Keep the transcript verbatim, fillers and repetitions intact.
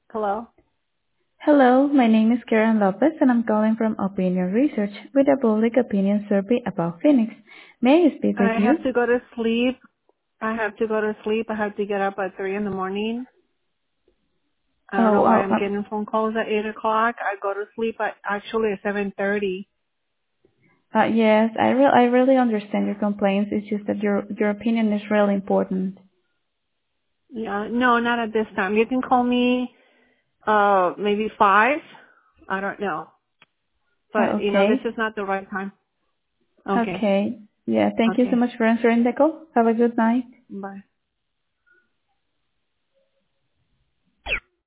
Hello? Hello, my name is Karen Lopez, and I'm calling from Opinion Research with a public opinion survey about Phoenix. May I speak with I you? have to go to sleep. I have to go to sleep. I have to get up at three in the morning. I don't know Oh, why oh I'm um, getting phone calls at eight o'clock. I go to sleep at actually at seven thirty. uh, yes, I, re- I really understand your complaints. It's just that your, your opinion is really important. Yeah, no, not at this time. You can call me uh maybe five. I don't know. Uh, But you know, this okay. is not the right time. Okay. Okay. Yeah, thank you so Okay. much for answering the call. Have a good night. Bye.